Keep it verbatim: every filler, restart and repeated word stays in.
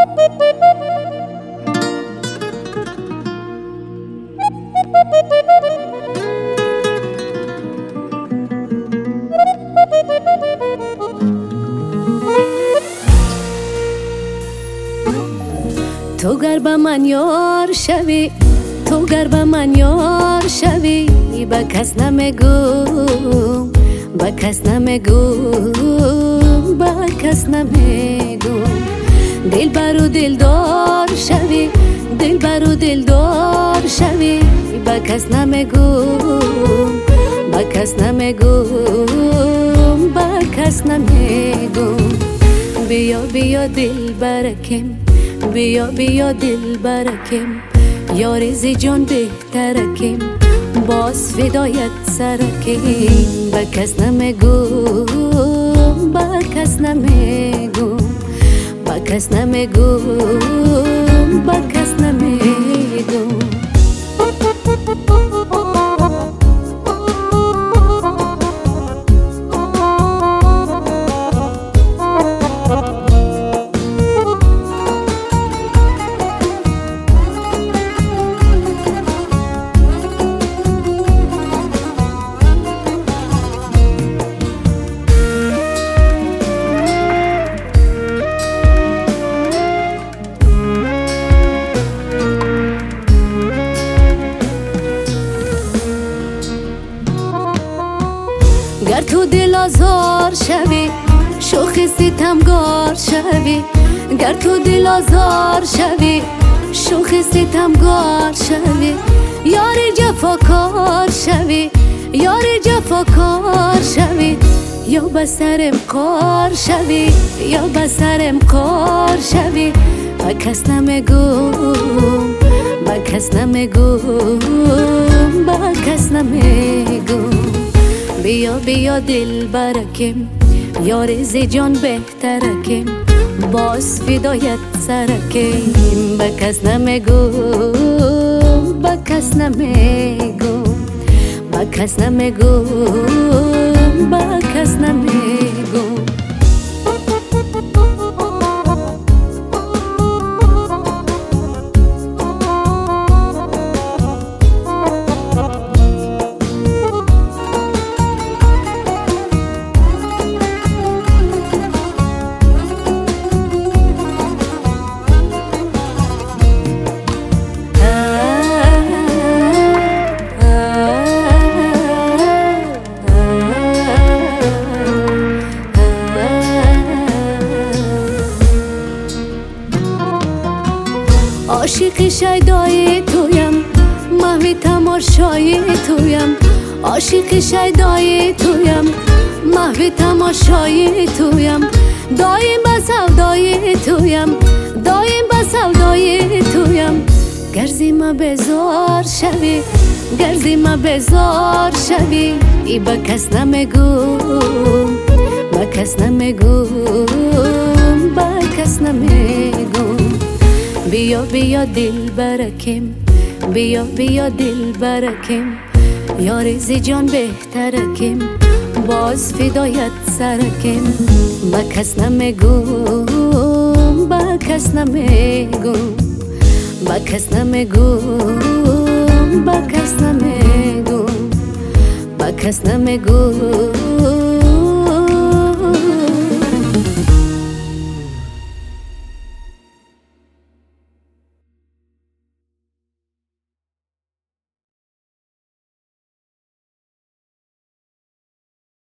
تو گر به من یار شوی، تو گر به من یار شوی، به کس نمیگم، به کس نمیگم، به کس نمیگم. دل برو دلدار شوی، دل برو دلدار شوی، به کس نمیگم، به کس نمیگم، به کس نمیگم. بیا بیا دل برکم، بیا بیا دل برکم، یاری زی جان بهترکم، باز فدایت سرکم. به کس نمیگم، به کس نمیگم، به کس نمیگم، به کس نمیگم. گر تو دل آزار شوی، شوخ ستمگار شوی، گر تو دل آزار شوی، شوخ ستمگار شوی، یاری جفاکار شوی، یاری جفاکار شوی، یا به سرم کار شوی، یا به سرم کار شوی. به کس نمیگم، به کس نمیگم، به کس نمیگم. بیا بیا دل برکم، یار زی جان بهترکم، باز فدایت سرکم. به کس نمیگم، به کس نمیگم، به کس نمیگم، به کس نمیگم. عاشق شیدای تویم، محو تماشای تویم، عاشق شیدای تویم، محو تماشای تویم، دایم به سودای تویم، دایم به سودای تویم. گر زی ما بزار شوی، گر زی ما بزار شوی، ای به کس نمیگم، به کس نمیگم، به کس نمیگم. بیا بیا دل برکم، بیا بیا دل برکم، یار زی جان بهترکم، باز فدایت سرکم. به کس نمیگم، به کس نمیگم، به کس نمیگم، به کس نمیگم، به کس نمیگم.